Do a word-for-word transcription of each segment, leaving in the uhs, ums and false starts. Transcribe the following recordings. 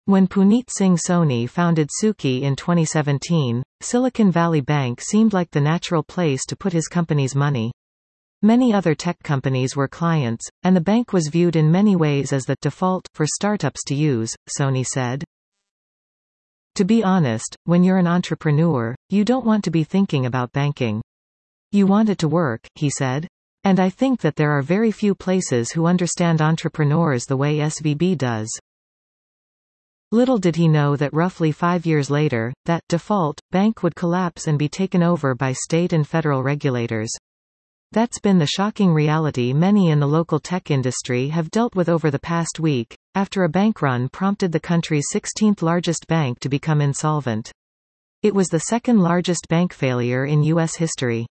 When Puneet Singh Soni founded Suki in twenty seventeen, Silicon Valley Bank seemed like the natural place to put his company's money. Many other tech companies were clients, and the bank was viewed in many ways as the default for startups to use, Soni said. To be honest, when you're an entrepreneur, you don't want to be thinking about banking. You want it to work, he said. And I think that there are very few places who understand entrepreneurs the way S V B does. Little did he know that roughly five years later, that default bank would collapse and be taken over by state and federal regulators. That's been the shocking reality many in the local tech industry have dealt with over the past week, after a bank run prompted the country's sixteenth largest bank to become insolvent. It was the second largest bank failure in U S history.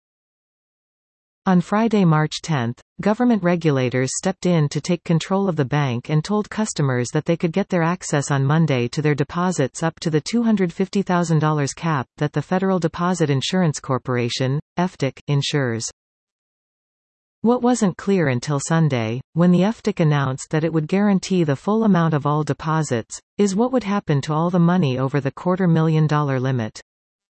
On Friday, March tenth, government regulators stepped in to take control of the bank and told customers that they could get their access on Monday to their deposits up to the two hundred fifty thousand dollars cap that the Federal Deposit Insurance Corporation, F D I C, insures. What wasn't clear until Sunday, when the F D I C announced that it would guarantee the full amount of all deposits, is what would happen to all the money over the quarter million dollar limit.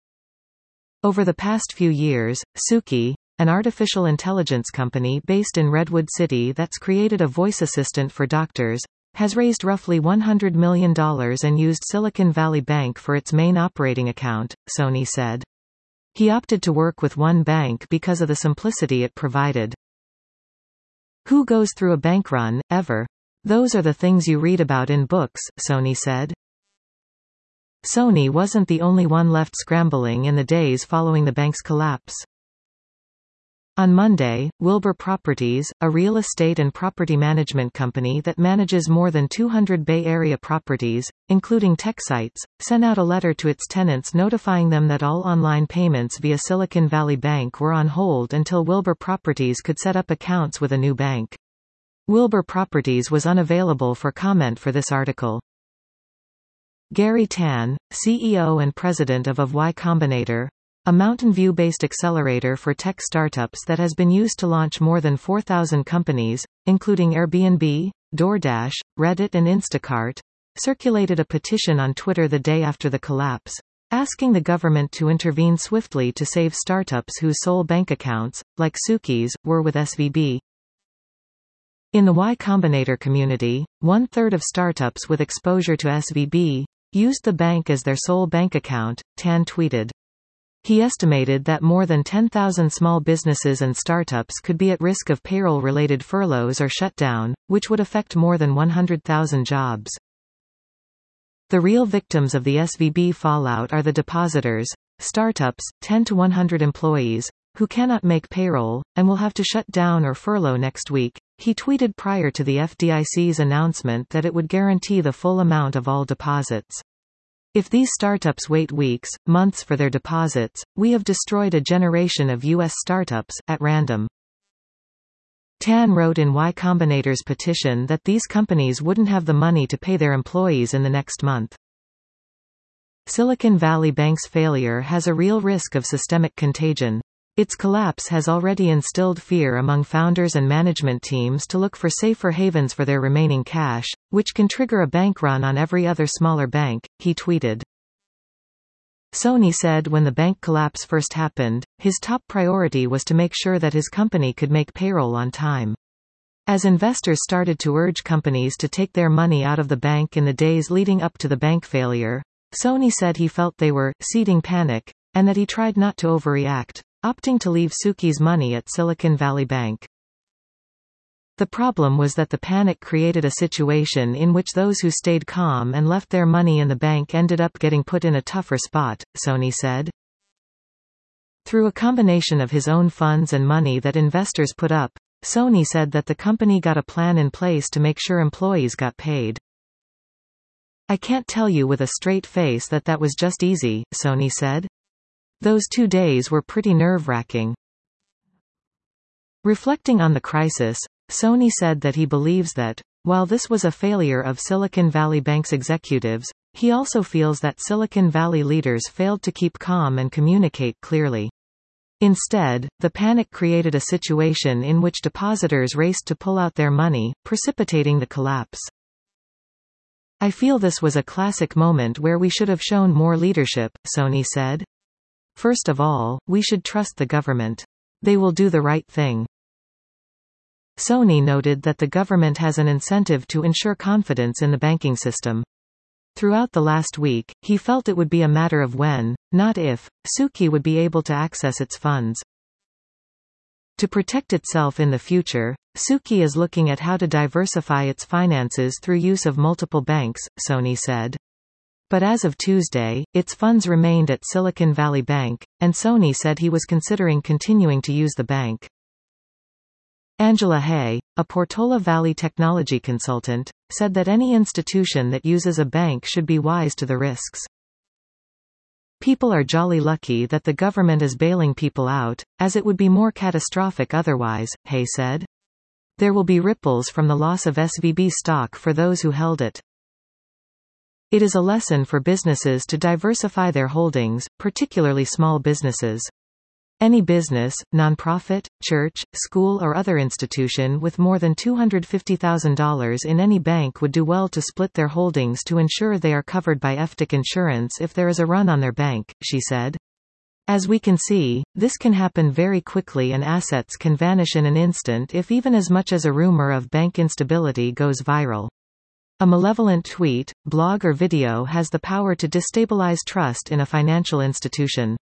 Over the past few years, Suki, an artificial intelligence company based in Redwood City that's created a voice assistant for doctors, has raised roughly one hundred million dollars and used Silicon Valley Bank for its main operating account, Soni said. He opted to work with one bank because of the simplicity it provided. Who goes through a bank run, ever? Those are the things you read about in books, Soni said. Soni wasn't the only one left scrambling in the days following the bank's collapse. On Monday, Wilbur Properties, a real estate and property management company that manages more than two hundred Bay Area properties, including tech sites, sent out a letter to its tenants notifying them that all online payments via Silicon Valley Bank were on hold until Wilbur Properties could set up accounts with a new bank. Wilbur Properties was unavailable for comment for this article. Garry Tan, C E O and president of of Y Combinator, a Mountain View-based accelerator for tech startups that has been used to launch more than four thousand companies, including Airbnb, DoorDash, Reddit and Instacart, circulated a petition on Twitter the day after the collapse, asking the government to intervene swiftly to save startups whose sole bank accounts, like Suki's, were with S V B. In the Y Combinator community, one-third of startups with exposure to S V B used the bank as their sole bank account, Tan tweeted. He estimated that more than ten thousand small businesses and startups could be at risk of payroll-related furloughs or shutdown, which would affect more than one hundred thousand jobs. The real victims of the S V B fallout are the depositors, startups, ten to one hundred employees, who cannot make payroll, and will have to shut down or furlough next week, he tweeted prior to the F D I C's announcement that it would guarantee the full amount of all deposits. If these startups wait weeks, months for their deposits, we have destroyed a generation of U S startups, at random. Tan wrote in Y Combinator's petition that these companies wouldn't have the money to pay their employees in the next month. Silicon Valley Bank's failure has a real risk of systemic contagion. Its collapse has already instilled fear among founders and management teams to look for safer havens for their remaining cash, which can trigger a bank run on every other smaller bank, he tweeted. Soni said when the bank collapse first happened, his top priority was to make sure that his company could make payroll on time. As investors started to urge companies to take their money out of the bank in the days leading up to the bank failure, Soni said he felt they were seeding panic, and that he tried not to overreact, opting to leave Suki's money at Silicon Valley Bank. The problem was that the panic created a situation in which those who stayed calm and left their money in the bank ended up getting put in a tougher spot, Soni said. Through a combination of his own funds and money that investors put up, Soni said that the company got a plan in place to make sure employees got paid. I can't tell you with a straight face that that was just easy, Soni said. Those two days were pretty nerve-wracking. Reflecting on the crisis, Soni said that he believes that, while this was a failure of Silicon Valley Bank's executives, he also feels that Silicon Valley leaders failed to keep calm and communicate clearly. Instead, the panic created a situation in which depositors raced to pull out their money, precipitating the collapse. I feel this was a classic moment where we should have shown more leadership, Sony said. First of all, we should trust the government. They will do the right thing. Sony noted that the government has an incentive to ensure confidence in the banking system. Throughout the last week, he felt it would be a matter of when, not if, Suki would be able to access its funds. To protect itself in the future, Suki is looking at how to diversify its finances through use of multiple banks, Sony said. But as of Tuesday, its funds remained at Silicon Valley Bank, and Sony said he was considering continuing to use the bank. Angela Hay, a Portola Valley technology consultant, said that any institution that uses a bank should be wise to the risks. People are jolly lucky that the government is bailing people out, as it would be more catastrophic otherwise, Hay said. There will be ripples from the loss of S V B stock for those who held it. It is a lesson for businesses to diversify their holdings, particularly small businesses. Any business, nonprofit, church, school or other institution with more than two hundred fifty thousand dollars in any bank would do well to split their holdings to ensure they are covered by F D I C insurance if there is a run on their bank, she said. As we can see, this can happen very quickly and assets can vanish in an instant if even as much as a rumor of bank instability goes viral. A malevolent tweet, blog or video has the power to destabilize trust in a financial institution.